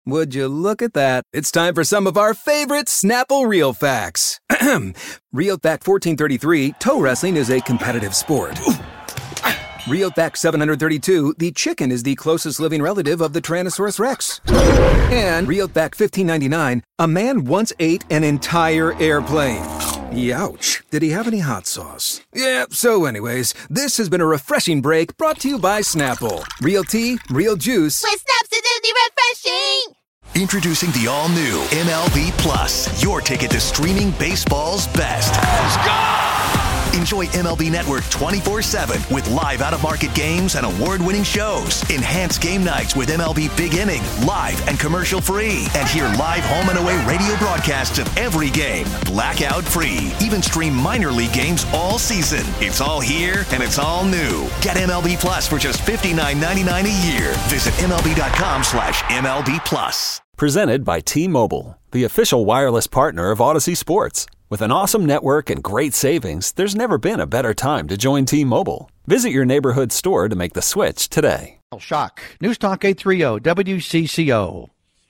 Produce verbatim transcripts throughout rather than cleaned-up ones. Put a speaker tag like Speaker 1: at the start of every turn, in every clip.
Speaker 1: Would you look at that? It's time for some of our favorite Snapple Real Facts. Real Fact fourteen thirty-three, toe wrestling is a competitive sport. Real Fact seven hundred thirty-two, the chicken is the closest living relative of the Tyrannosaurus Rex. And Real Fact fifteen ninety-nine, a man once ate an entire airplane. Youch. Did he have any hot sauce? Yeah, so anyways, this has been a refreshing break brought to you by Snapple. Real tea, real juice.
Speaker 2: With Snapsidity refreshing!
Speaker 3: Introducing the all-new M L B Plus, your ticket to streaming baseball's best. Let's go! Enjoy M L B Network twenty-four seven with live out-of-market games and award-winning shows. Enhance game nights with M L B Big Inning, live and commercial-free. And hear live home and away radio broadcasts of every game, blackout-free. Even stream minor league games all season. It's all here, and it's all new. Get M L B Plus for just fifty-nine ninety-nine a year. Visit MLB.com slash MLB Plus.
Speaker 4: Presented by T-Mobile, the official wireless partner of Odyssey Sports. With an awesome network and great savings, there's never been a better time to join T-Mobile. Visit your neighborhood store to make the switch today.
Speaker 5: Shock. News Talk eight thirty W C C O.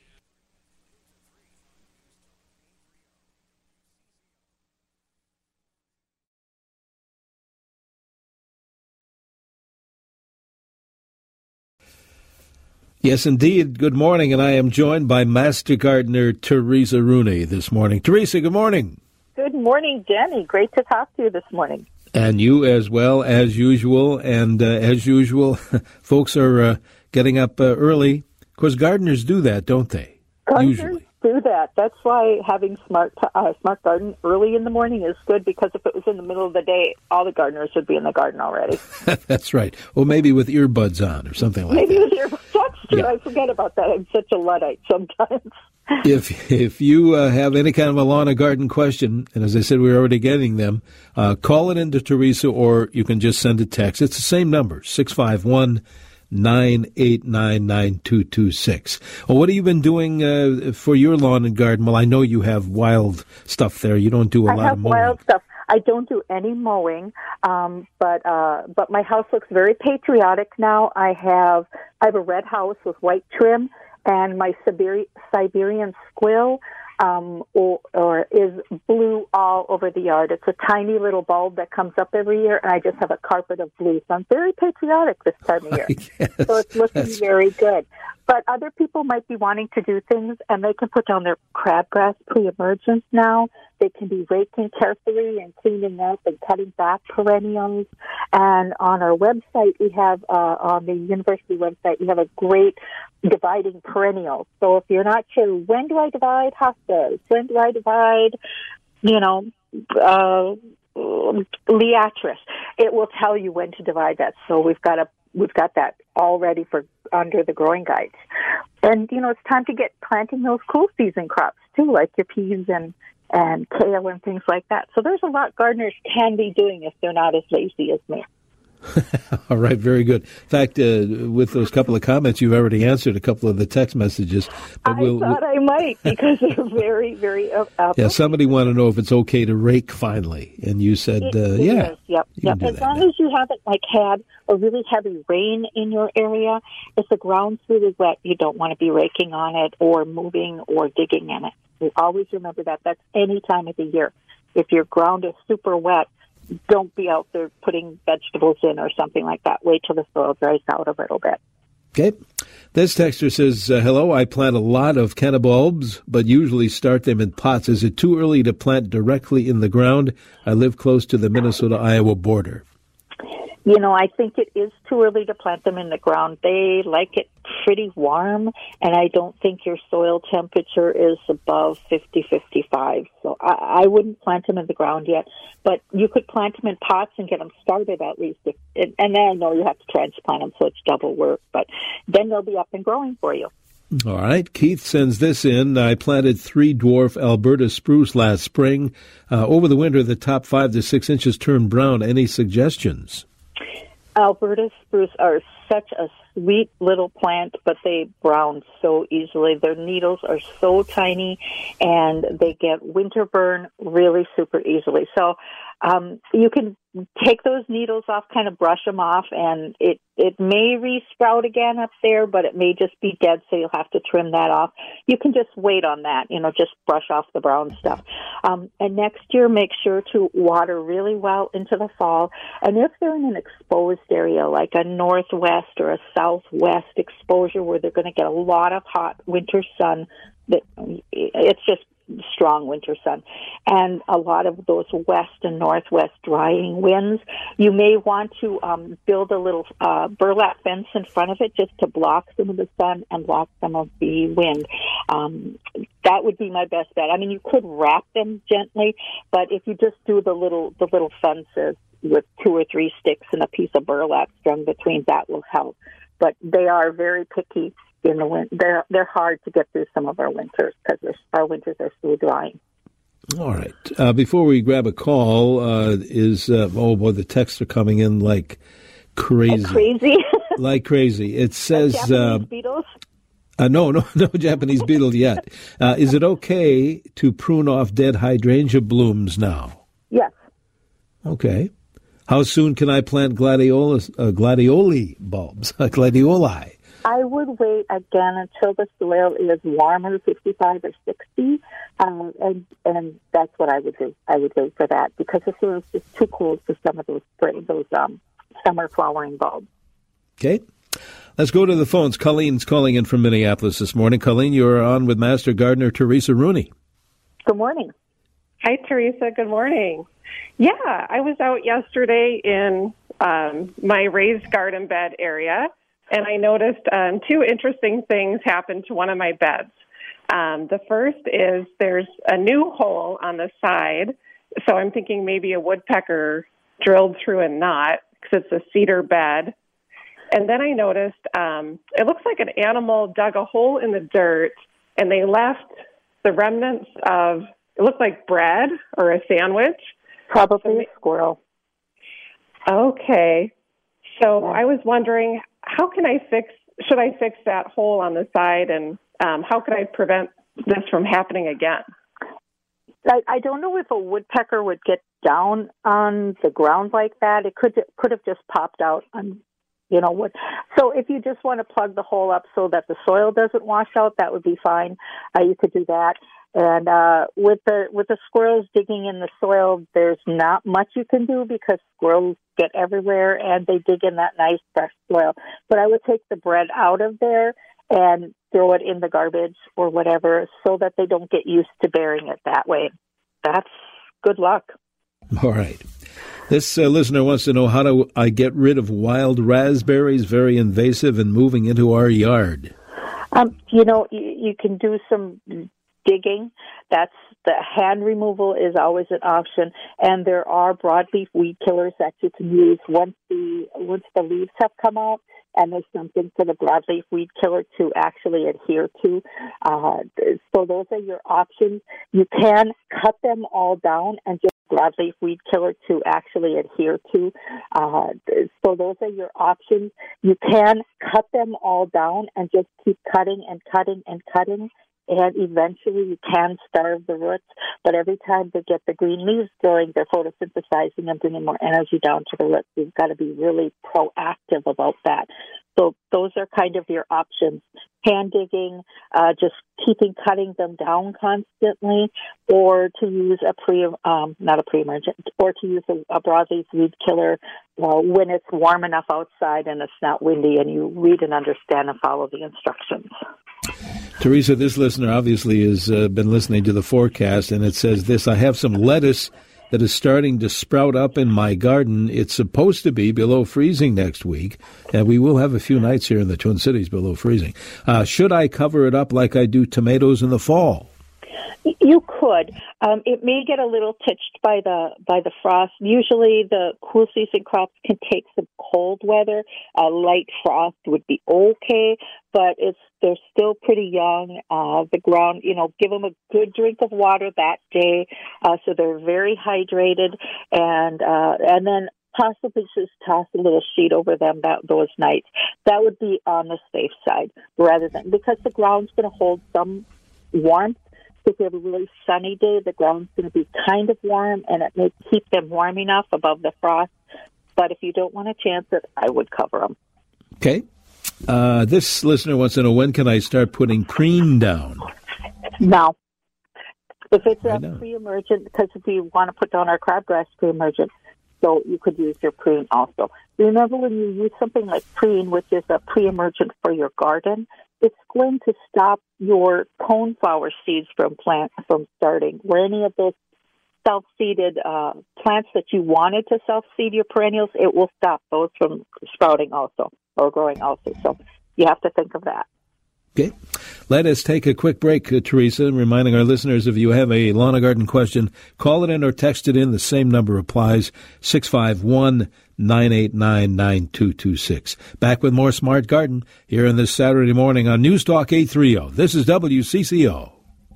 Speaker 5: Yes, indeed. Good morning, and I am joined by Master Gardener Teresa Rooney this morning. Teresa, good morning.
Speaker 6: Good morning, Jenny. Great to talk to you this morning.
Speaker 5: And you as well, as usual. And uh, as usual, folks are uh, getting up uh, early. Of course, gardeners do that, don't they?
Speaker 6: Gardeners
Speaker 5: Usually.
Speaker 6: do that. That's why having smart uh, smart garden early in the morning is good, because if it was in the middle of the day, all the gardeners would be in the garden already.
Speaker 5: That's right. Or maybe with earbuds on or something like
Speaker 6: maybe
Speaker 5: that.
Speaker 6: Maybe with earbuds. That's true. Yeah. I forget about that. I'm such a Luddite sometimes.
Speaker 5: If if you uh, have any kind of a lawn or garden question, and as I said, we're already getting them, uh, call it into Teresa, or you can just send a text. It's the same number, six five one, nine eight nine, nine two two six. Well, what have you been doing uh, for your lawn and garden? Well, I know you have wild stuff there. You don't do a
Speaker 6: I
Speaker 5: lot of mowing.
Speaker 6: I have wild stuff. I don't do any mowing, um, but uh, but my house looks very patriotic now. I have I have a red house with white trim, and my Siberi- Siberian squill um, or, or is blue all over the yard. It's a tiny little bulb that comes up every year, and I just have a carpet of blue. So I'm very patriotic this time of year.
Speaker 5: Yes,
Speaker 6: so it's looking very good. But other people might be wanting to do things, and they can put down their crabgrass pre-emergence now. They can be raking carefully and cleaning up and cutting back perennials. And on our website, we have, uh, on the university website, we have a great dividing perennials. So if you're not sure, when do I divide hostas? When do I divide, you know, uh, liatris? It will tell you when to divide that. So we've got a We've got that all ready for under the growing guides. And, you know, it's time to get planting those cool season crops, too, like your peas and, and kale and things like that. So there's a lot gardeners can be doing if they're not as lazy as me.
Speaker 5: All right, very good. In fact, uh, with those couple of comments, you've already answered a couple of the text messages. But
Speaker 6: I
Speaker 5: we'll,
Speaker 6: thought
Speaker 5: we'll,
Speaker 6: I might, because they're very, very... Uh,
Speaker 5: yeah, somebody wanted to know if it's okay to rake finally, and you said,
Speaker 6: it,
Speaker 5: uh,
Speaker 6: it
Speaker 5: yeah.
Speaker 6: Is, yep, yep. As long
Speaker 5: now.
Speaker 6: as you haven't, like, had a really heavy rain in your area, if the ground's really wet, you don't want to be raking on it or moving or digging in it. You always remember that. That's any time of the year. If your ground is super wet, don't be out there putting vegetables in or something like that. Wait till the soil dries out a little bit.
Speaker 5: Okay. This texter says, uh, hello, I plant a lot of cannabulbs, but usually start them in pots. Is it too early to plant directly in the ground? I live close to the Minnesota-Iowa border.
Speaker 6: You know, I think it is too early to plant them in the ground. They like it pretty warm, and I don't think your soil temperature is above fifty, fifty-five. So I, I wouldn't plant them in the ground yet. But you could plant them in pots and get them started at least. If, and then I know you have to transplant them, so it's double work. But then they'll be up and growing for you.
Speaker 5: All right. Keith sends this in. I planted three dwarf Alberta spruce last spring. Uh, over the winter, the top five to six inches turned brown. Any suggestions?
Speaker 6: Alberta spruce are such a sweet little plant, but they brown so easily. Their needles are so tiny, and they get winter burn really super easily. So um, you can take those needles off, kind of brush them off, and it, it may re-sprout again up there, but it may just be dead, so you'll have to trim that off. You can just wait on that, you know, just brush off the brown stuff. Um, and next year, make sure to water really well into the fall. And if they're in an exposed area, like a northwest or a southwest exposure where they're going to get a lot of hot winter sun, that it's just strong winter sun, and a lot of those west and northwest drying winds, you may want to um, build a little uh, burlap fence in front of it just to block some of the sun and block some of the wind. Um, that would be my best bet. I mean, you could wrap them gently, but if you just do the little the little fences with two or three sticks and a piece of burlap strung between, that will help. But they are very picky. In the win- they're they're hard to get through some of our winters because our winters are so dry.
Speaker 5: All right. Uh, before we grab a call, uh, is uh, oh boy, the texts are coming in like crazy,
Speaker 6: like crazy,
Speaker 5: like crazy. It says
Speaker 6: Japanese
Speaker 5: uh,
Speaker 6: beetles.
Speaker 5: Uh, no, no, no Japanese beetle yet. Uh, is it okay to prune off dead hydrangea blooms now?
Speaker 6: Yes.
Speaker 5: Okay. How soon can I plant gladiola, uh, gladioli bulbs? Gladioli.
Speaker 6: I would wait again until the soil is warmer, fifty-five or sixty, um, and and that's what I would do. I would wait for that because the soil is just too cold for some of those spring, those um, summer flowering bulbs.
Speaker 5: Okay, let's go to the phones. Colleen's calling in from Minneapolis this morning. Colleen, you're on with Master Gardener Teresa Rooney.
Speaker 6: Good morning.
Speaker 7: Hi, Teresa. Good morning. Yeah, I was out yesterday in um, my raised garden bed area, and I noticed um, two interesting things happened to one of my beds. Um, the first is there's a new hole on the side, so I'm thinking maybe a woodpecker drilled through a knot because it's a cedar bed. And then I noticed um, it looks like an animal dug a hole in the dirt, and they left the remnants of, it looked like bread or a sandwich.
Speaker 6: Probably a squirrel.
Speaker 7: Okay. So I was wondering, how can I fix, should I fix that hole on the side, and um, how could I prevent this from happening again?
Speaker 6: I, I don't know if a woodpecker would get down on the ground like that. It could could have just popped out on, you know, what. So if you just want to plug the hole up so that the soil doesn't wash out, that would be fine. Uh, you could do that. And uh, with the with the squirrels digging in the soil, there's not much you can do because squirrels get everywhere and they dig in that nice fresh soil. But I would take the bread out of there and throw it in the garbage or whatever so that they don't get used to burying it that way. That's good luck.
Speaker 5: All right. This uh, listener wants to know, how do I get rid of wild raspberries, very invasive and moving into our yard?
Speaker 6: Um, you know, you, you can do some digging. That's the hand removal is always an option, and there are broadleaf weed killers that you can use once the once the leaves have come out, and there's something for the broadleaf weed killer to actually adhere to. Uh, so those are your options. You can cut them all down and just broadleaf weed killer to actually adhere to. Uh, so those are your options. You can cut them all down and just keep cutting and cutting and cutting. And eventually you can starve the roots, but every time they get the green leaves growing, they're photosynthesizing and bringing more energy down to the roots. You've got to be really proactive about that. So those are kind of your options. Hand digging, uh, just keeping cutting them down constantly, or to use a pre, um, not a pre-emergent, or to use a, a broadleaf weed killer uh, when it's warm enough outside and it's not windy and you read and understand and follow the instructions.
Speaker 5: Teresa, this listener obviously has uh, been listening to the forecast, and it says this: I have some lettuce that is starting to sprout up in my garden. It's supposed to be below freezing next week, and we will have a few nights here in the Twin Cities below freezing. Uh, should I cover it up like I do tomatoes in the fall?
Speaker 6: You could. Um, it may get a little pitched by the by the frost. Usually the cool season crops can take some cold weather. A light frost would be okay, but it's they're still pretty young. Uh, the ground, you know, give them a good drink of water that day, uh, so they're very hydrated. And uh, and then possibly just toss a little sheet over them that, those nights. That would be on the safe side rather than, because the ground's going to hold some warmth. If you have a really sunny day, the ground's going to be kind of warm, and it may keep them warm enough above the frost. But if you don't want to chance it, I would cover them.
Speaker 5: Okay. Uh, this listener wants to know, when can I start putting preen down?
Speaker 6: Now, if it's
Speaker 5: right
Speaker 6: a
Speaker 5: now.
Speaker 6: pre-emergent, because if you want to put down our crabgrass pre-emergent, so you could use your preen also. Remember, when you use something like preen, which is a pre-emergent for your garden, it's going to stop your coneflower seeds from plant from starting. Where any of those self-seeded uh, plants that you wanted to self-seed your perennials, it will stop those from sprouting also or growing also. So you have to think of that.
Speaker 5: Okay. Let us take a quick break, uh, Teresa, reminding our listeners, if you have a lawn and garden question, call it in or text it in. The same number applies, six five one, nine eight nine, nine two two six. Back with more Smart Garden here on this Saturday morning on News Talk eight thirty. This is W C C O.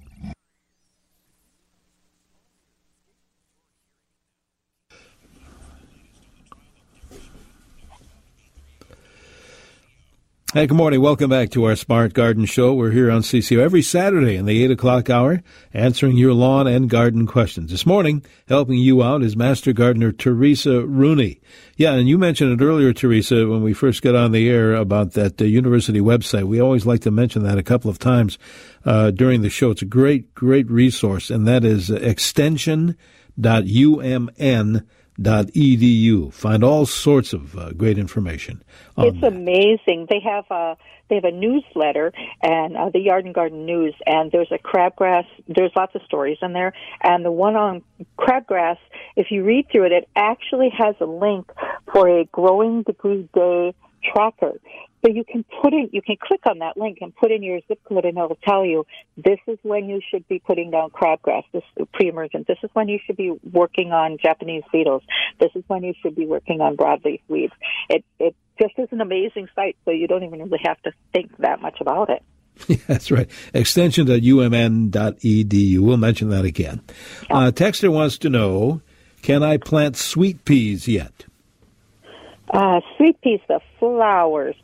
Speaker 5: Hey, good morning. Welcome back to our Smart Garden Show. We're here on C C O every Saturday in the eight o'clock hour, answering your lawn and garden questions. This morning, helping you out is Master Gardener Teresa Rooney. Yeah, and you mentioned it earlier, Teresa, when we first got on the air about that uh, university website. We always like to mention that a couple of times uh, during the show. It's a great, great resource, and that is extension dot U M N dot E D U. Find all sorts of uh, great information.
Speaker 6: It's
Speaker 5: that.
Speaker 6: amazing. They have a they have a newsletter and uh, the Yard and Garden News, and there's a crabgrass. There's lots of stories in there, and the one on crabgrass, if you read through it, it actually has a link for a growing degree day tracker. So you can put in, you can click on that link and put in your zip code, and it'll tell you this is when you should be putting down crabgrass. This is pre-emergent. This is when you should be working on Japanese beetles. This is when you should be working on broadleaf weeds. It it just is an amazing site, so you don't even really have to think that much about it.
Speaker 5: Yeah, that's right. extension dot U M N dot E D U. We'll mention that again. Uh, Texter wants to know, can I plant sweet peas yet?
Speaker 6: Uh, sweet peas, the flowers.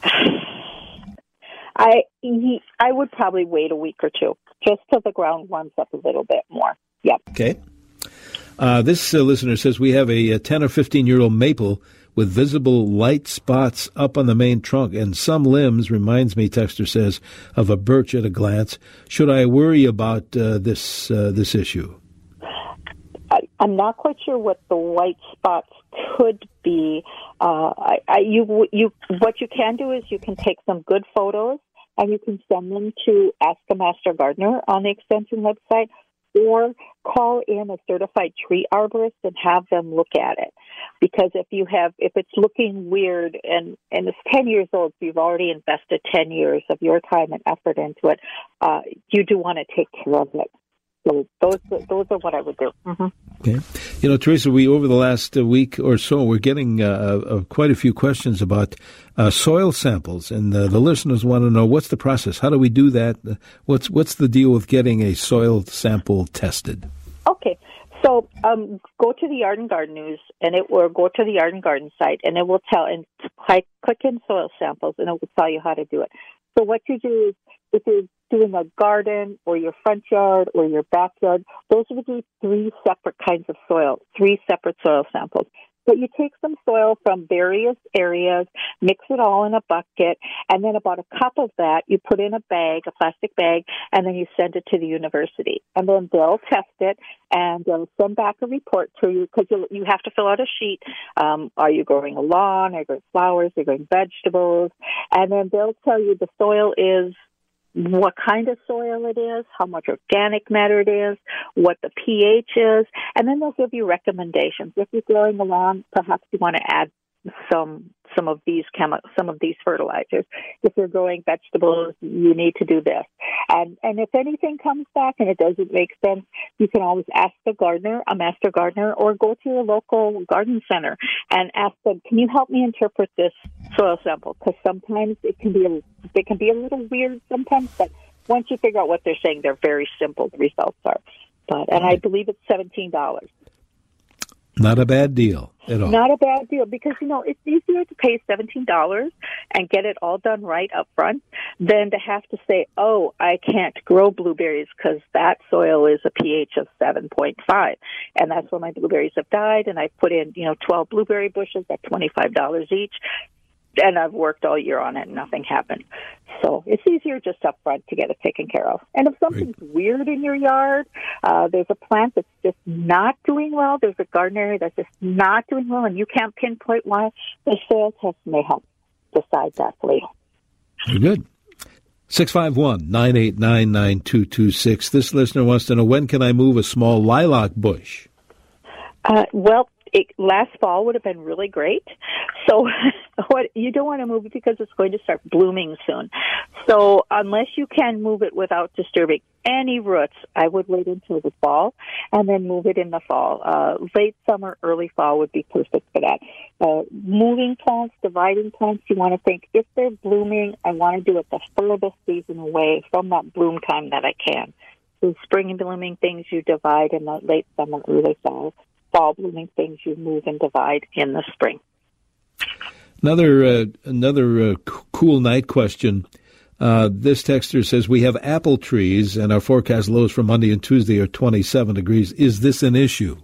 Speaker 6: I he, I would probably wait a week or two, just till the ground warms up a little bit more. Yep.
Speaker 5: Okay. Uh, this uh, listener says we have a, a ten or fifteen-year-old maple with visible light spots up on the main trunk and some limbs, reminds me, Texter says, of a birch at a glance. Should I worry about uh, this uh, this issue?
Speaker 6: I, I'm not quite sure what the white spots could be. Uh, I, I, you, you, what you can do is you can take some good photos and you can send them to Ask a Master Gardener on the Extension website, or call in a certified tree arborist and have them look at it. Because if you have, if it's looking weird and, and it's ten years old, so you've already invested ten years of your time and effort into it, uh, you do want to take care of it. So those those are what I would do. Mm-hmm.
Speaker 5: Okay. You know, Teresa, we over the last uh, week or so, we're getting uh, uh, quite a few questions about uh, soil samples, and uh, the listeners want to know, what's the process? How do we do that? Uh, what's what's the deal with getting a soil sample tested?
Speaker 6: Okay. So um, go to the Yard and Garden News, and it will go to the Yard and Garden site, and it will tell, and click in soil samples, and it will tell you how to do it. So what you do is, if you're doing a garden or your front yard or your backyard, those would be three separate kinds of soil, three separate soil samples. But you take some soil from various areas, mix it all in a bucket, and then about a cup of that you put in a bag, a plastic bag, and then you send it to the university. And then they'll test it, and they'll send back a report to you, because you have to fill out a sheet. Um, are you growing a lawn? Are you growing flowers? Are you growing vegetables? And then they'll tell you the soil is, what kind of soil it is, how much organic matter it is, what the pH is, and then they'll give you recommendations. If you're growing a lawn, perhaps you want to add some some of these chemi- some of these fertilizers. If you're growing vegetables, you need to do this. And and if anything comes back and it doesn't make sense, you can always ask the gardener, a master gardener, or go to your local garden center and ask them, can you help me interpret this soil sample? Because sometimes it can be a, it can be a little weird sometimes, but once you figure out what they're saying, they're very simple, the results are. But and I believe it's seventeen dollars.
Speaker 5: Not a bad deal at all.
Speaker 6: Not a bad deal because, you know, it's easier to pay seventeen dollars and get it all done right up front than to have to say, oh, I can't grow blueberries because that soil is a pH of seven point five. And that's where my blueberries have died. And I put in, you know, twelve blueberry bushes at twenty-five dollars each. And I've worked all year on it and nothing happened. So it's easier just up front to get it taken care of. And if something's right. weird in your yard, uh, there's a plant that's just not doing well, there's a garden area that's just not doing well, and you can't pinpoint why, the soil test may help decide that for you.
Speaker 5: Very good. six five one, nine eight nine, nine two two six. This listener wants to know, when can I move a small lilac bush?
Speaker 6: Uh, well, It, last fall would have been really great. So what you don't want to move it because it's going to start blooming soon. So unless you can move it without disturbing any roots, I would wait until the fall and then move it in the fall. Uh, late summer, early fall would be perfect for that. Uh, moving plants, dividing plants, you want to think, if they're blooming, I want to do it the furthest season away from that bloom time that I can. So spring and blooming things you divide in the late summer, early fall. Fall blooming things you move and divide in the spring.
Speaker 5: Another uh, another uh, c- cool night question. Uh, this texter says, we have apple trees and our forecast lows for Monday and Tuesday are twenty-seven degrees. Is this an issue?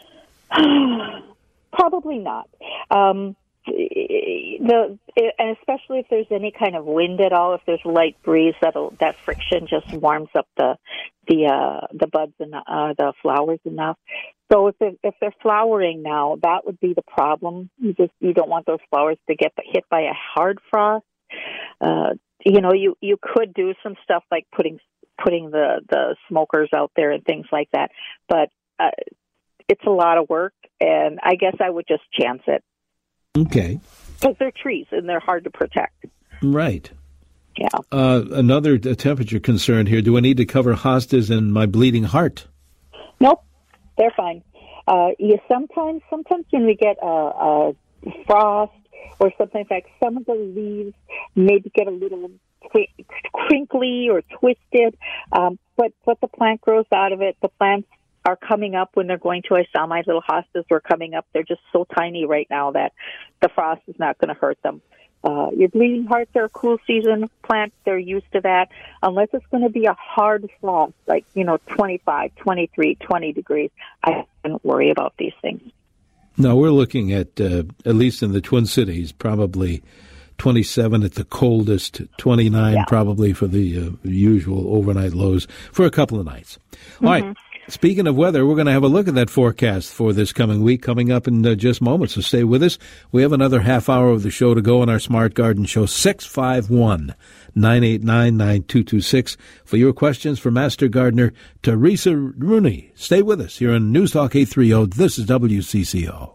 Speaker 6: Probably not. Um, the and especially if there's any kind of wind at all, if there's light breeze, that'll that friction just warms up the the uh, the buds and uh, the flowers enough. So if they're, if they're flowering now, that would be the problem. You just you don't want those flowers to get hit by a hard frost. Uh, you know, you, you could do some stuff like putting putting the, the smokers out there and things like that, but uh, it's a lot of work, and I guess I would just chance it.
Speaker 5: Okay.
Speaker 6: Because they're trees and they're hard to protect.
Speaker 5: Right.
Speaker 6: Yeah.
Speaker 5: Uh, another temperature concern here. Do I need to cover hostas and my bleeding heart?
Speaker 6: Nope. They're fine. Uh, you sometimes, sometimes when we get a, a frost or something like that, some of the leaves maybe get a little crinkly or twisted, um, but but the plant grows out of it. The plants are coming up when they're going to. I saw my little hostas were coming up. They're just so tiny right now that the frost is not going to hurt them. Uh, your bleeding hearts are a cool season plant. They're used to that. Unless it's going to be a hard frost, like, you know, twenty-five, twenty-three, twenty degrees, I don't worry about these things.
Speaker 5: No, we're looking at, uh, at least in the Twin Cities, probably twenty-seven at the coldest, twenty-nine yeah. probably for the uh, usual overnight lows for a couple of nights. Mm-hmm. All right. Speaking of weather, we're going to have a look at that forecast for this coming week coming up in uh, just moments, so stay with us. We have another half hour of the show to go on our Smart Garden Show. six five one, nine eight nine, nine two two six for your questions for Master Gardener Teresa Rooney. Stay with us here on News Talk eight thirty. This is W C C O.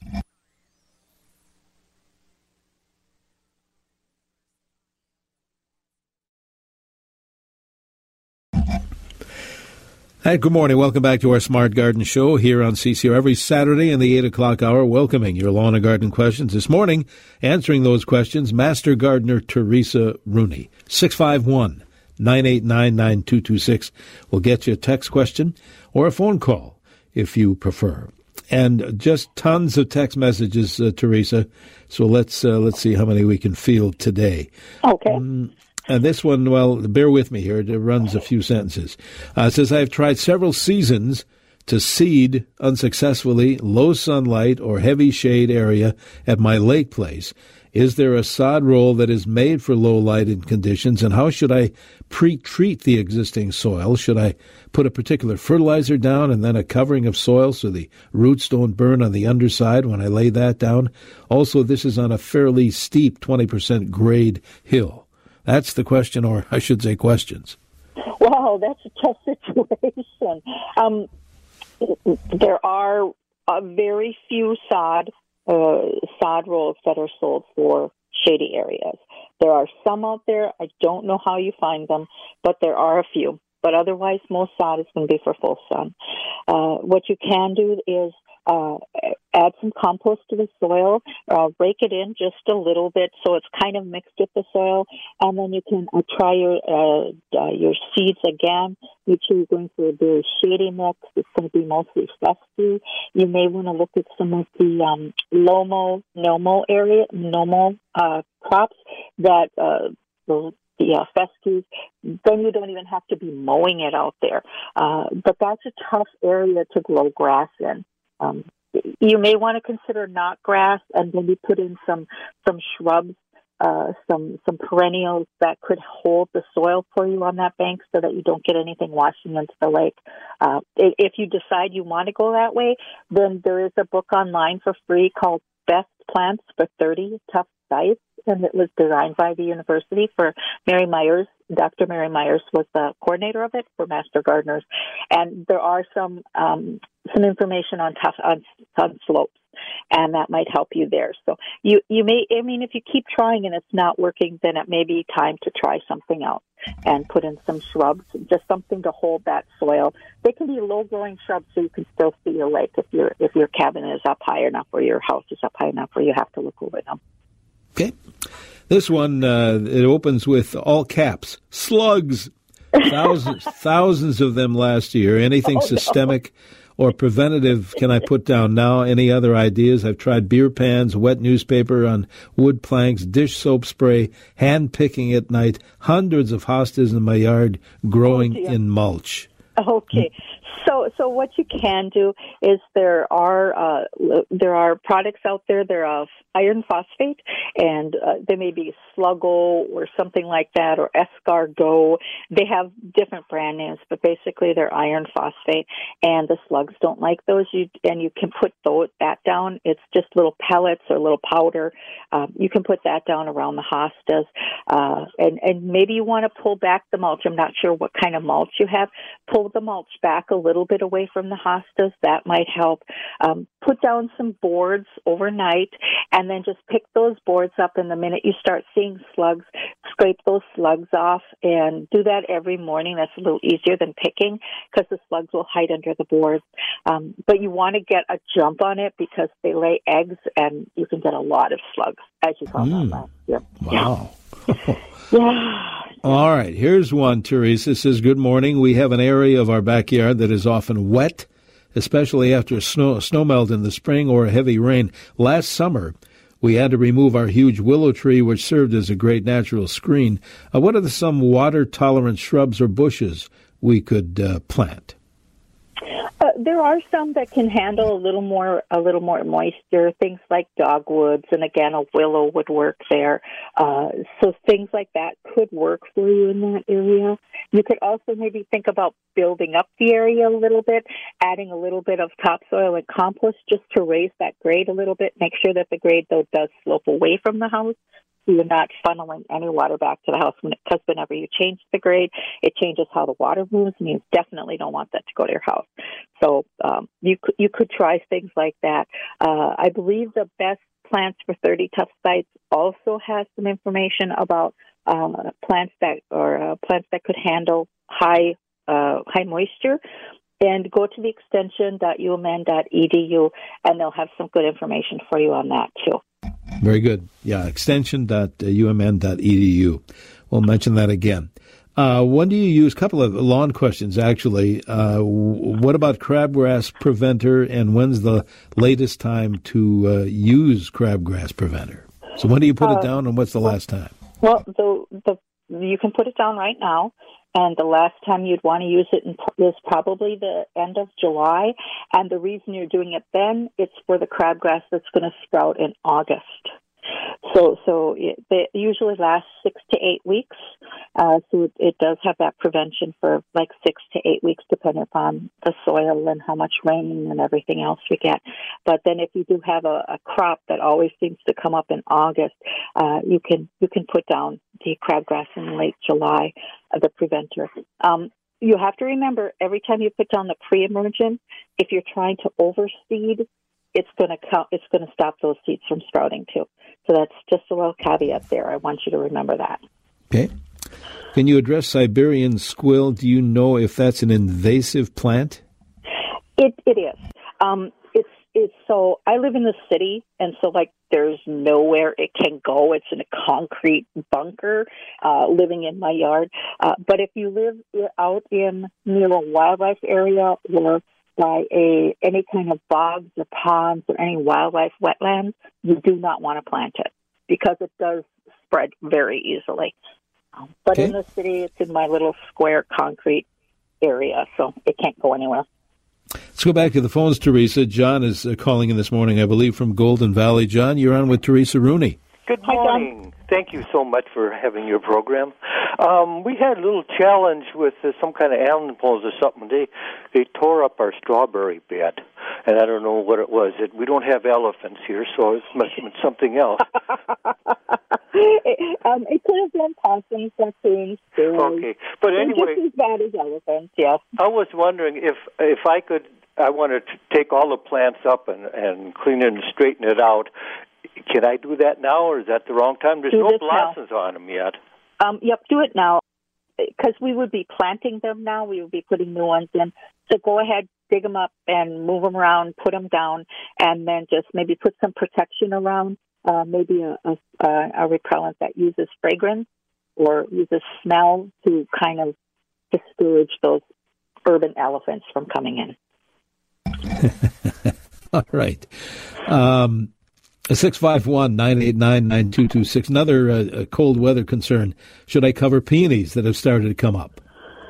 Speaker 5: Hi, good morning. Welcome back to our Smart Garden Show here on C C R every Saturday in the eight o'clock hour, welcoming your lawn and garden questions. This morning, answering those questions, Master Gardener Teresa Rooney. six five one, nine eight nine, nine two two six will get you a text question or a phone call if you prefer. And just tons of text messages, uh, Teresa. So let's uh, let's see how many we can field today.
Speaker 6: Okay.
Speaker 5: Um, And this one, well, bear with me here. It runs a few sentences. Uh, it says, I have tried several seasons to seed unsuccessfully low sunlight or heavy shade area at my lake place. Is there a sod roll that is made for low lighted conditions, and how should I pre-treat the existing soil? Should I put a particular fertilizer down and then a covering of soil so the roots don't burn on the underside when I lay that down? Also, this is on a fairly steep twenty percent grade hill. That's the question, or I should say questions.
Speaker 6: Wow, that's a tough situation. Um, there are uh, very few sod uh, sod rolls that are sold for shady areas. There are some out there. I don't know how you find them, but there are a few. But otherwise, most sod is going to be for full sun. Uh, what you can do is uh, add some compost to the soil, uh, rake it in just a little bit so it's kind of mixed with the soil, and then you can uh, try your uh, uh, your seeds again. Make sure you're going for a very shady mix. It's going to be mostly fescue. You may want to look at some of the um, Lomo, Nomo area, Nomo uh, crops that uh, the the uh, fescues, then you don't even have to be mowing it out there. Uh, but that's a tough area to grow grass in. Um, you may want to consider knot grass and maybe put in some some shrubs, uh, some some perennials that could hold the soil for you on that bank so that you don't get anything washing into the lake. Uh, if you decide you want to go that way, then there is a book online for free called Best Plants for thirty Tough Sites, and it was designed by the university for Mary Myers. Doctor Mary Myers was the coordinator of it for Master Gardeners, and there are some um, some information on tough on, on slopes, and that might help you there. So you you may, I mean, if you keep trying and it's not working, then it may be time to try something else and put in some shrubs, just something to hold that soil. They can be low-growing shrubs, so you can still see your lake if your if your cabin is up high enough or your house is up high enough where you have to look over them.
Speaker 5: Okay. This one, uh, it opens with all caps, slugs. Thousands, thousands of them last year. Anything oh, systemic no. or preventative can I put down now? Any other ideas? I've tried beer pans, wet newspaper on wood planks, dish soap spray, hand picking at night, hundreds of hostas in my yard growing oh, in mulch.
Speaker 6: Okay. So, so what you can do is there are uh, there are products out there. There are iron phosphate, and uh, they may be Sluggo or something like that, or Escargot. They have different brand names, but basically they're iron phosphate, and the slugs don't like those. You and you can put those, that down. It's just little pellets or little powder. Um, you can put that down around the hostas, uh, and and maybe you want to pull back the mulch. I'm not sure what kind of mulch you have. Pull the mulch back a little bit away from the hostas. That might help. Um, put down some boards overnight, and then just pick those boards up. And the minute you start seeing slugs, scrape those slugs off, and do that every morning. That's a little easier than picking because the slugs will hide under the boards. Um, but you want to get a jump on it because they lay eggs, and you can get a lot of slugs, as you found
Speaker 5: mm.
Speaker 6: out last year.
Speaker 5: Wow.
Speaker 6: Yeah. yeah.
Speaker 5: All right, here's one. Teresa says, good morning. We have an area of our backyard that is often wet, especially after a snow, snow melt in the spring or a heavy rain. Last summer, we had to remove our huge willow tree, which served as a great natural screen. Uh, what are the, some water-tolerant shrubs or bushes we could uh, plant?
Speaker 6: Uh, there are some that can handle a little more, a little more moisture. Things like dogwoods, and again, a willow would work there. Uh, so things like that could work for you in that area. You could also maybe think about building up the area a little bit, adding a little bit of topsoil and compost just to raise that grade a little bit. Make sure that the grade though does slope away from the house. So you're not funneling any water back to the house, because whenever you change the grade, it changes how the water moves, and you definitely don't want that to go to your house. So um, you could, you could try things like that. Uh, I believe the Best Plants for thirty Tough Sites also has some information about uh, plants that or uh, plants that could handle high uh, high moisture. And go to the extension dot u m n dot e d u, and they'll have some good information for you on that too.
Speaker 5: Very good. Yeah, extension dot u m n dot e d u. We'll mention that again. Uh, when do you use, a couple of lawn questions, actually. Uh, what about crabgrass preventer, and when's the latest time to uh, use crabgrass preventer? So when do you put uh, it down, and what's the last time?
Speaker 6: Well, the, the you can put it down right now, and the last time you'd want to use it is probably the end of July. And the reason you're doing it then, it's for the crabgrass that's going to sprout in August. So, so it, it usually lasts six to eight weeks. Uh, so it, it does have that prevention for like six to eight weeks, depending upon the soil and how much rain and everything else we get. But then, if you do have a, a crop that always seems to come up in August, uh, you can you can put down the crabgrass in late July, uh, the preventer. Um, you have to remember, every time you put down the pre-emergent, if you're trying to overseed, it's going to count, it's going to stop those seeds from sprouting too. So that's just a little caveat there. I want you to remember that.
Speaker 5: Okay. Can you address Siberian squill? Do you know if that's an invasive plant?
Speaker 6: It it is. Um, it's it's so I live in the city, and so like there's nowhere it can go. It's in a concrete bunker, uh, living in my yard. Uh, but if you live out in near a wildlife area or by a any kind of bogs or ponds or any wildlife wetlands, you do not want to plant it because it does spread very easily. Um, but
Speaker 5: okay.
Speaker 6: in the city, it's in my little square concrete area, so it can't go anywhere.
Speaker 5: Let's go back to the phones, Teresa. John is uh, calling in this morning, I believe, from Golden Valley. John, you're on with Teresa Rooney.
Speaker 8: Good morning. Thank you so much for having your program. Um, we had a little challenge with uh, some kind of animals or something. They they tore up our strawberry bed, and I don't know what it was. It, we don't have elephants here, so it must have been something else.
Speaker 6: it, um, it could have been possums, raccoons, too.
Speaker 8: Okay, but anyway,
Speaker 6: just as bad as elephants. Yes.
Speaker 8: I was wondering if if I could. I wanted to take all the plants up and, and clean it and straighten it out. Can I do that now, or is that the wrong time? There's
Speaker 6: do
Speaker 8: no blossoms now on them yet.
Speaker 6: Um, yep, do it now, because we would be planting them now. We would be putting new ones in. So go ahead, dig them up and move them around, put them down, and then just maybe put some protection around, uh, maybe a, a, a repellent that uses fragrance or uses smell to kind of discourage those urban elephants from coming in.
Speaker 5: All right. Um, six five one, nine eight nine, nine two two six. Another uh, cold weather concern. Should I cover peonies that have started to come up?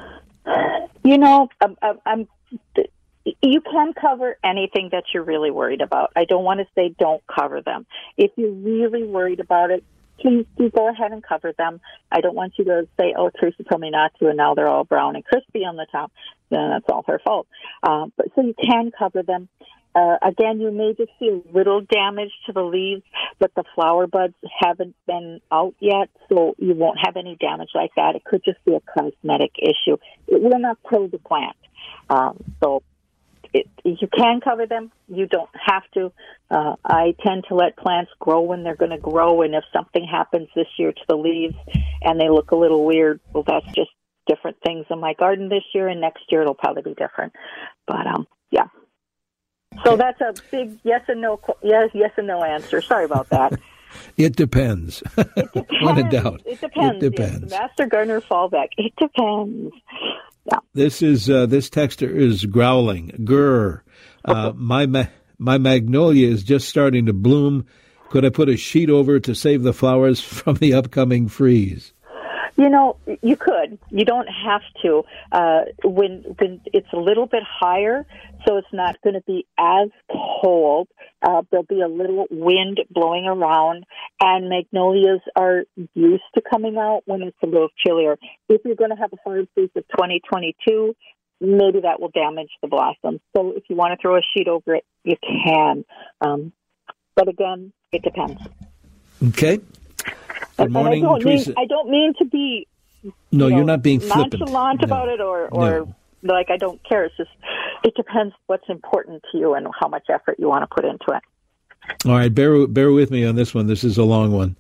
Speaker 6: You know, I'm, I'm, you can cover anything that you're really worried about. I don't want to say don't cover them. If you're really worried about it, please do go ahead and cover them. I don't want you to say, oh, Teresa told me not to, and now they're all brown and crispy on the top. Then that's all her fault. Um, but so you can cover them. Uh, again, you may just see a little damage to the leaves, but the flower buds haven't been out yet, so you won't have any damage like that. It could just be a cosmetic issue. It will not kill the plant. Um, so it, you can cover them. You don't have to. Uh, I tend to let plants grow when they're going to grow, and if something happens this year to the leaves and they look a little weird, well, that's just different things in my garden this year, and next year it'll probably be different. But, um, yeah. So that's a big yes and no, yes, yes and no answer. Sorry about that.
Speaker 5: It depends.
Speaker 6: It depends.
Speaker 5: When in doubt.
Speaker 6: It depends.
Speaker 5: It depends.
Speaker 6: Yes. Master Gardener fallback. It depends. Yeah.
Speaker 5: This is uh, this texter is growling. Grr. Uh, my ma- my magnolia is just starting to bloom. Could I put a sheet over it to save the flowers from the upcoming freeze?
Speaker 6: You know, you could. You don't have to. Uh, when when it's a little bit higher, so it's not going to be as cold. Uh, there'll be a little wind blowing around, and magnolias are used to coming out when it's a little chillier. If you're going to have a hard freeze of twenty twenty-two, maybe that will damage the blossoms. So if you want to throw a sheet over it, you can. Um, but again, it depends.
Speaker 5: Okay. Good morning,
Speaker 6: I don't
Speaker 5: Teresa.
Speaker 6: Mean, I don't mean to be
Speaker 5: no,
Speaker 6: you
Speaker 5: you're
Speaker 6: know,
Speaker 5: not being flippant.
Speaker 6: nonchalant
Speaker 5: no.
Speaker 6: about it or, or
Speaker 5: no.
Speaker 6: like I don't care. It's just, it depends what's important to you and how much effort you want to put into it.
Speaker 5: All right, bear, bear with me on this one. This is a long one.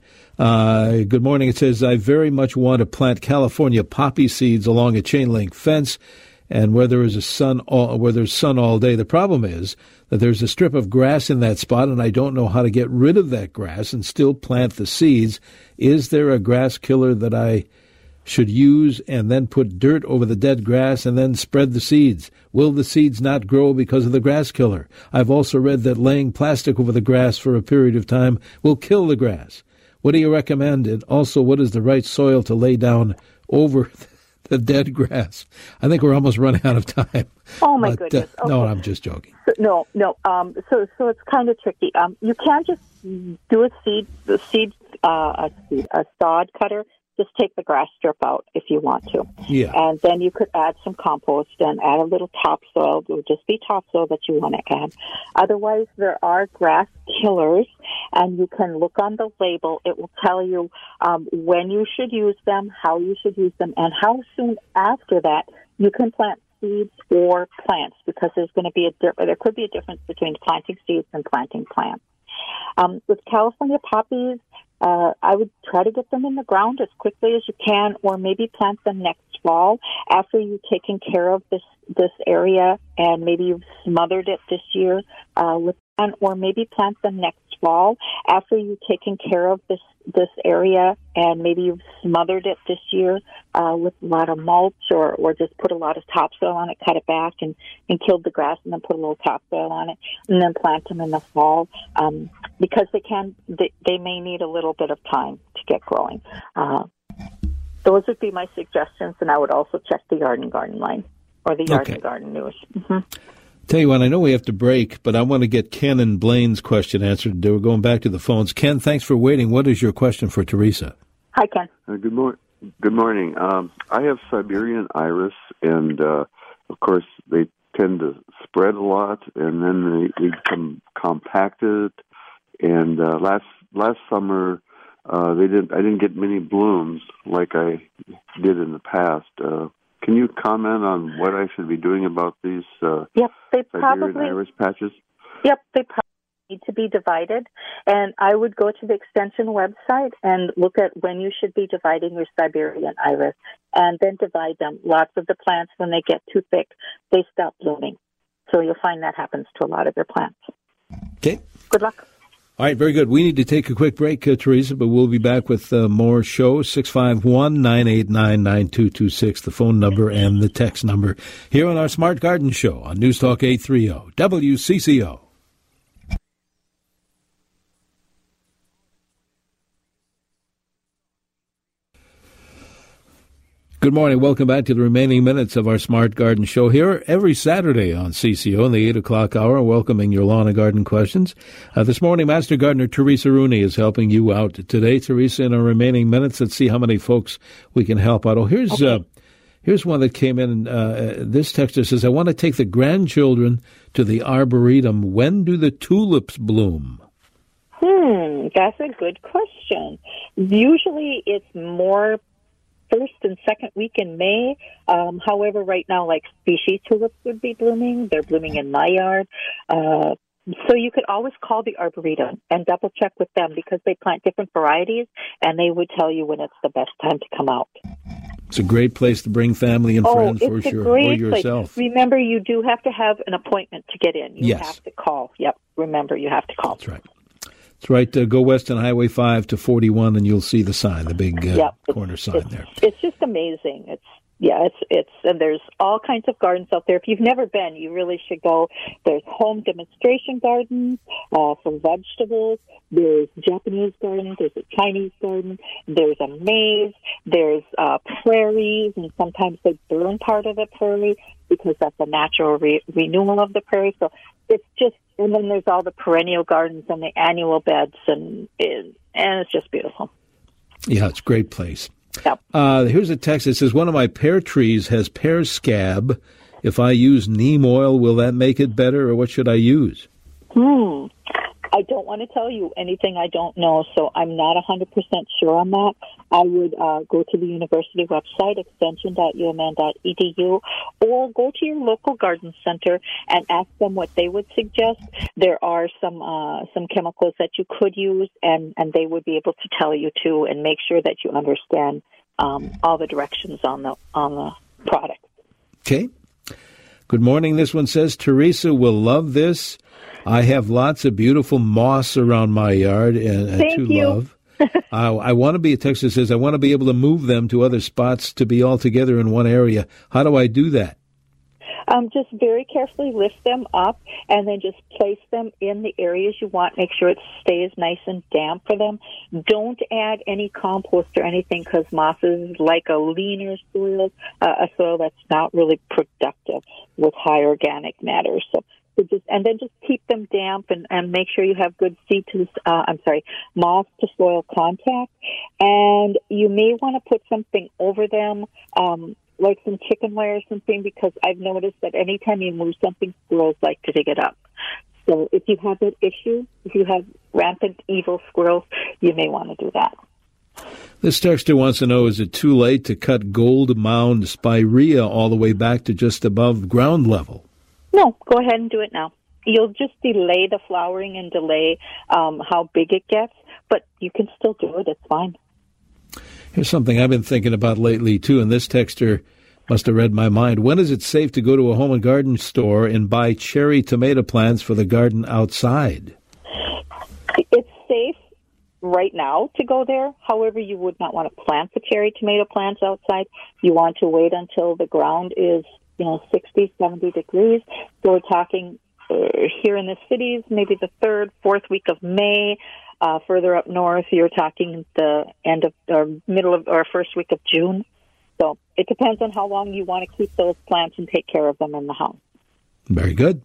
Speaker 5: Uh, good morning. It says, I very much want to plant California poppy seeds along a chain link fence and where there is a sun all, where there's sun all day. The problem is that there's a strip of grass in that spot, and I don't know how to get rid of that grass and still plant the seeds. Is there a grass killer that I should use and then put dirt over the dead grass and then spread the seeds? Will the seeds not grow because of the grass killer? I've also read that laying plastic over the grass for a period of time will kill the grass. What do you recommend? And also, what is the right soil to lay down over the dead grass? I think we're almost running out of time.
Speaker 6: Oh, my
Speaker 5: but,
Speaker 6: goodness.
Speaker 5: Uh,
Speaker 6: okay.
Speaker 5: No, I'm just joking.
Speaker 6: So, no, no. Um, so, so it's kind of tricky. Um, you can't just do a seed, the seed, uh, a, seed, a sod cutter. Just take the grass strip out if you want to.
Speaker 5: Yeah.
Speaker 6: And then you could add some compost and add a little topsoil. It would just be topsoil that you want to add. Otherwise, there are grass killers, and you can look on the label. It will tell you um, when you should use them, how you should use them, and how soon after that you can plant seeds or plants, because there's going to be a di- there could be a difference between planting seeds and planting plants. Um, with California poppies, uh, I would try to get them in the ground as quickly as you can, or maybe plant them next fall after you've taken care of this this area and maybe you've smothered it this year uh, with or maybe plant them next fall after you've taken care of this this area and maybe you've smothered it this year uh, with a lot of mulch or, or just put a lot of topsoil on it, cut it back and, and killed the grass and then put a little topsoil on it and then plant them in the fall um, because they can they, they may need a little bit of time to get growing. Uh, those would be my suggestions, and I would also check the Yard and Garden line or the Yard
Speaker 5: okay.
Speaker 6: and Garden News. Mm-hmm.
Speaker 5: Tell you what, I know we have to break, but I want to get Ken and Blaine's question answered. We're going back to the phones. Ken, thanks for waiting. What is your question for Teresa?
Speaker 6: Hi, Ken.
Speaker 9: Uh, good, mor- good morning. Um, I have Siberian iris, and, uh, of course, they tend to spread a lot, and then they, they become compacted. And uh, last last summer, uh, they didn't. I didn't get many blooms like I did in the past. Uh Can you comment on what I should be doing about these uh,
Speaker 6: yep, they
Speaker 9: Siberian
Speaker 6: probably,
Speaker 9: iris patches?
Speaker 6: Yep, they probably need to be divided. And I would go to the Extension website and look at when you should be dividing your Siberian iris and then divide them. Lots of the plants, when they get too thick, they stop blooming. So you'll find that happens to a lot of your plants.
Speaker 5: Okay.
Speaker 6: Good luck.
Speaker 5: All right, very good. We need to take a quick break, uh, Teresa, but we'll be back with uh, more shows. six five one, nine eight nine, nine two two six, the phone number and the text number, here on our Smart Garden Show on News Talk eight thirty W C C O. Good morning. Welcome back to the remaining minutes of our Smart Garden Show here every Saturday on C C O in the eight o'clock hour, welcoming your lawn and garden questions. Uh, this morning, Master Gardener Teresa Rooney is helping you out today. Teresa, in our remaining minutes, let's see how many folks we can help out. Oh, here's okay. uh, here's one that came in. Uh, this texter says, I want to take the grandchildren to the Arboretum. When do the tulips bloom?
Speaker 6: Hmm, that's a good question. Usually it's more first and second week in May. Um, however, right now, like species tulips would be blooming. They're blooming in my yard. Uh, so you could always call the Arboretum and double check with them because they plant different varieties and they would tell you when it's the best time to come out.
Speaker 5: It's a great place to bring family and
Speaker 6: oh,
Speaker 5: friends for
Speaker 6: it's a
Speaker 5: sure,
Speaker 6: great
Speaker 5: or yourself.
Speaker 6: Place. Remember, you do have to have an appointment to get in. You
Speaker 5: yes.
Speaker 6: have to call. Yep, remember, you have to call.
Speaker 5: That's right. That's right. Uh, go west on Highway five to forty-one, and you'll see the sign, the big uh,
Speaker 6: yep,
Speaker 5: corner sign
Speaker 6: it's,
Speaker 5: there.
Speaker 6: It's just amazing. It's yeah, it's it's and there's all kinds of gardens out there. If you've never been, you really should go. There's home demonstration gardens uh, for vegetables. There's Japanese gardens. There's a Chinese garden. There's a maze. There's uh, prairies, and sometimes they burn part of the prairie because that's a natural re- renewal of the prairie. So it's just, and then there's all the perennial gardens and the annual beds, and and it's just beautiful.
Speaker 5: Yeah, it's a great place.
Speaker 6: Yep.
Speaker 5: Uh, here's a text that says, one of my pear trees has pear scab. If I use neem oil, will that make it better, or what should I use?
Speaker 6: Hmm. I don't want to tell you anything I don't know, so I'm not one hundred percent sure on that. I would uh, go to the university website, extension dot u m n dot e d u, or go to your local garden center and ask them what they would suggest. There are some uh, some chemicals that you could use, and, and they would be able to tell you too, and make sure that you understand um, all the directions on the on the product.
Speaker 5: Okay. Good morning. This one says, Teresa will love this. I have lots of beautiful moss around my yard and, and
Speaker 6: Thank
Speaker 5: to
Speaker 6: you.
Speaker 5: love. I, I want to be, a text that says, I want to be able to move them to other spots to be all together in one area. How do I do that?
Speaker 6: Um, just very carefully lift them up and then just place them in the areas you want. Make sure it stays nice and damp for them. Don't add any compost or anything because moss is like a leaner soil, uh, a soil that's not really productive with high organic matter. So, so just and then just keep them damp and, and make sure you have good seed to uh, I'm sorry, moss to soil contact. And you may want to put something over them. Um, like some chicken wire or something, because I've noticed that anytime you move something, squirrels like to dig it up. So if you have that issue, if you have rampant evil squirrels, you may want to do that.
Speaker 5: This texter wants to know, is it too late to cut gold mound spirea all the way back to just above ground level?
Speaker 6: No, go ahead and do it now. You'll just delay the flowering and delay um, how big it gets, but you can still do it. It's fine.
Speaker 5: Here's something I've been thinking about lately, too, and this texter Must have read my mind. When is it safe to go to a home and garden store and buy cherry tomato plants for the garden outside?
Speaker 6: It's safe right now to go there. However, you would not want to plant the cherry tomato plants outside. You want to wait until the ground is, you know, sixty, seventy degrees. So we're talking uh, here in the cities, maybe the third, fourth week of May. Uh, further up north, you're talking the end of, or middle of, or first week of June. So it depends on how long you want to keep those plants and take care of them in the house.
Speaker 5: Very good.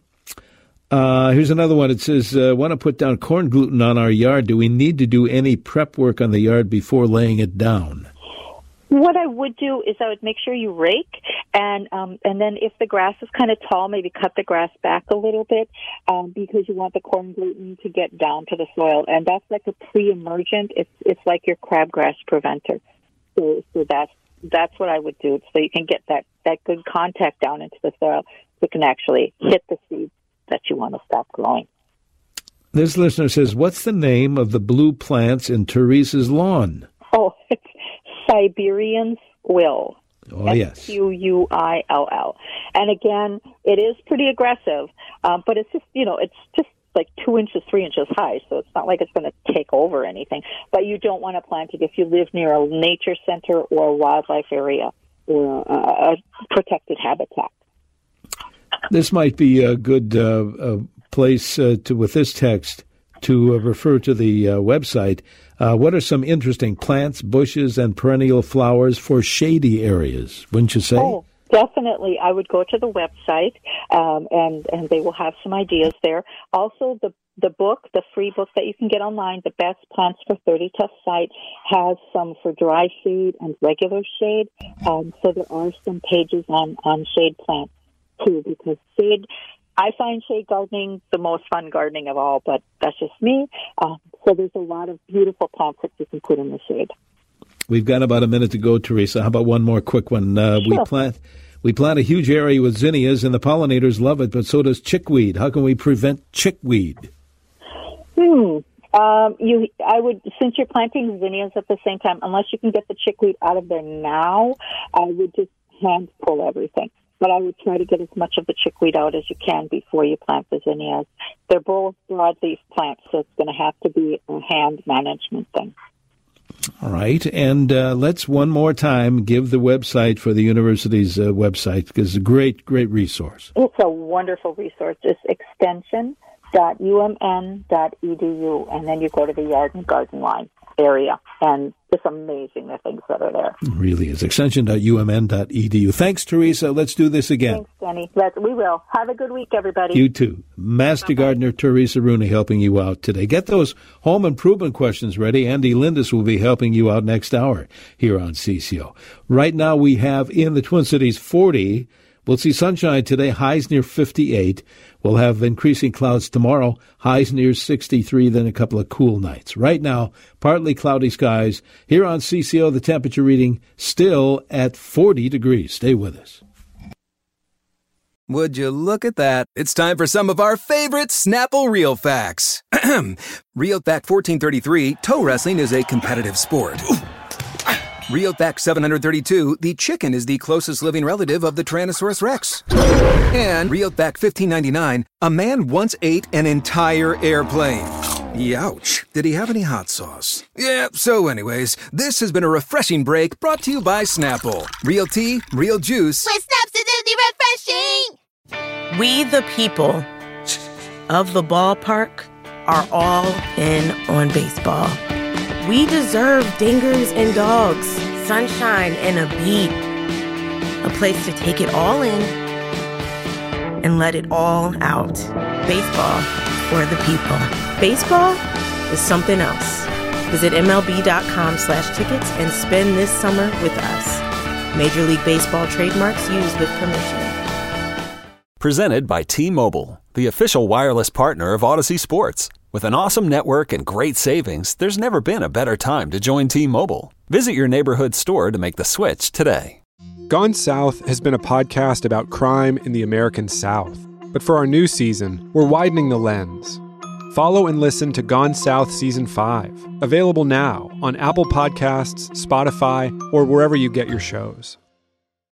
Speaker 5: Uh, here's another one. It says, uh, want to put down corn gluten on our yard. Do we need to do any prep work on the yard before laying it down?
Speaker 6: What I would do is I would make sure you rake, and um, and then if the grass is kind of tall, maybe cut the grass back a little bit um, because you want the corn gluten to get down to the soil. And that's like a pre-emergent. It's it's like your crabgrass preventer. So so that's that's what I would do, so you can get that, that good contact down into the soil, so it can actually hit the seeds that you want to stop growing.
Speaker 5: This listener says, what's the name of the blue plants in Teresa's lawn?
Speaker 6: Oh, it's Siberian squill.
Speaker 5: Oh, yes.
Speaker 6: S Q U I L L. And again, it is pretty aggressive, um, but it's just, you know, it's just like two inches, three inches high, so it's not like it's going to take over anything. But you don't want to plant it if you live near a nature center or a wildlife area or a, a protected habitat.
Speaker 5: This might be a good uh, uh, place uh, to, with this text, to uh, refer to the uh, website. Uh, what are some interesting plants, bushes, and perennial flowers for shady areas, wouldn't you say?
Speaker 6: Oh, definitely. I would go to the website, um, and, and they will have some ideas there. Also, the the book, the free book that you can get online, The Best Plants for thirty Tough Site, has some for dry shade and regular shade. Um, so there are some pages on, on shade plants, too, because shade, I find shade gardening the most fun gardening of all, but that's just me. Um, so there's a lot of beautiful plants that you can put in the shade.
Speaker 5: We've got about a minute to go, Teresa. How about one more quick one? Uh,
Speaker 6: sure.
Speaker 5: We plant we plant a huge area with zinnias, and the pollinators love it, but so does chickweed. How can we prevent chickweed?
Speaker 6: Hmm. Um, you, I would, since you're planting zinnias at the same time, unless you can get the chickweed out of there now, I would just hand pull everything. But I would try to get as much of the chickweed out as you can before you plant the zinnias. They're both broadleaf plants, so it's going to have to be a hand management thing.
Speaker 5: All right, and uh, let's one more time give the website for the university's uh, website, because it's a great, great resource.
Speaker 6: It's a wonderful resource. It's extension dot U M N dot E D U, and then you go to the yard and garden line area, and it's amazing the things that are there.
Speaker 5: It really is. extension dot U M N dot E D U. Thanks, Teresa. Let's do this again.
Speaker 6: Thanks, Jenny. Let, we will. Have a good week, everybody.
Speaker 5: You too. Master Bye-bye. Gardener Teresa Rooney helping you out today. Get those home improvement questions ready. Andy Lindis will be helping you out next hour here on C C O. Right now we have in the Twin Cities forty. We'll see sunshine today, highs near fifty-eight. We'll have increasing clouds tomorrow, highs near sixty-three, then a couple of cool nights. Right now, partly cloudy skies. Here on C C O, the temperature reading still at forty degrees. Stay with us.
Speaker 1: Would you look at that? It's time for some of our favorite Snapple Real Facts. Real Fact fourteen thirty-three, toe wrestling is a competitive sport. Real Fact seven hundred thirty-two, the chicken is the closest living relative of the Tyrannosaurus Rex. And Real Fact fifteen ninety-nine, a man once ate an entire airplane. Youch. Did he have any hot sauce? Yeah, so anyways, this has been a refreshing break brought to you by Snapple. Real tea, real juice.
Speaker 2: With Snap's refreshing!
Speaker 10: We the people of the ballpark are all in on baseball. We deserve dingers and dogs, sunshine and a beat. A place to take it all in and let it all out. Baseball for the people. Baseball is something else. Visit MLB.com slash tickets and spend this summer with us. Major League Baseball trademarks used with permission.
Speaker 4: Presented by T-Mobile, the official wireless partner of Odyssey Sports. With an awesome network and great savings, there's never been a better time to join T-Mobile. Visit your neighborhood store to make the switch today.
Speaker 11: Gone South has been a podcast about crime in the American South. But for our new season, we're widening the lens. Follow and listen to Gone South Season five, available now on Apple Podcasts, Spotify, or wherever you get your shows.